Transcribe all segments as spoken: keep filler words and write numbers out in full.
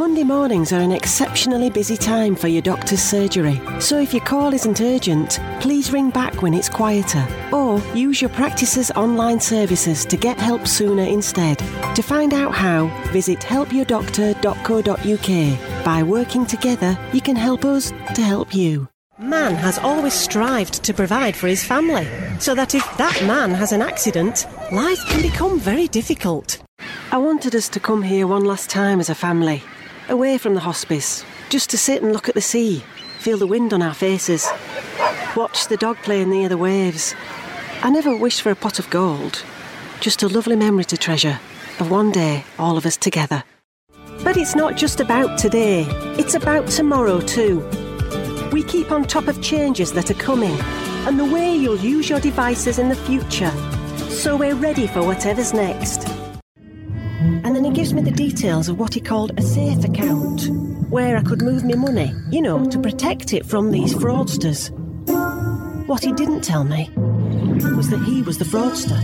Monday mornings are an exceptionally busy time for your doctor's surgery, so if your call isn't urgent, please ring back when it's quieter, or use your practice's online services to get help sooner instead. To find out how, visit help your doctor dot co dot uk. By working together, you can help us to help you. Man has always strived to provide for his family, so that if that man has an accident, life can become very difficult. I wanted us to come here one last time as a family, away from the hospice, just to sit and look at the sea, feel the wind on our faces, watch the dog playing near the waves. I never wished for a pot of gold, just a lovely memory to treasure of one day all of us together. But it's not just about today, it's about tomorrow too. We keep on top of changes that are coming and the way you'll use your devices in the future, so we're ready for whatever's next. And then he gives me the details of what he called a safe account, where I could move me money, you know, to protect it from these fraudsters. What he didn't tell me was that he was the fraudster.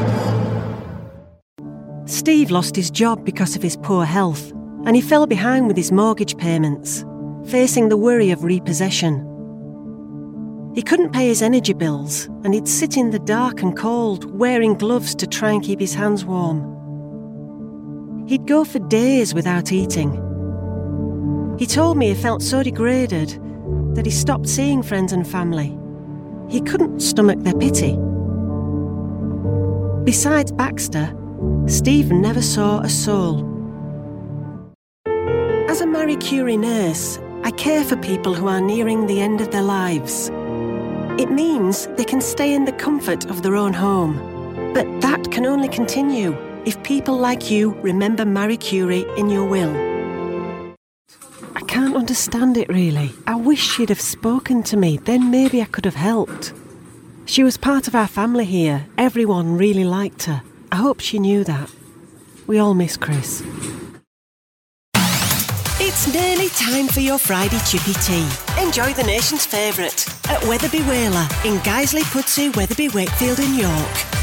Steve lost his job because of his poor health, and he fell behind with his mortgage payments, facing the worry of repossession. He couldn't pay his energy bills, and he'd sit in the dark and cold, wearing gloves to try and keep his hands warm. He'd go for days without eating. He told me he felt so degraded that he stopped seeing friends and family. He couldn't stomach their pity. Besides Baxter, Stephen never saw a soul. As a Marie Curie nurse, I care for people who are nearing the end of their lives. It means they can stay in the comfort of their own home. But that can only continue if people like you remember Marie Curie in your will. I can't understand it really. I wish she'd have spoken to me, then maybe I could have helped. She was part of our family here. Everyone really liked her. I hope she knew that. We all miss Chris. It's nearly time for your Friday chippy tea. Enjoy the nation's favourite at Wetherby Whaler in Guiseley Pudsey, Wetherby Wakefield in York.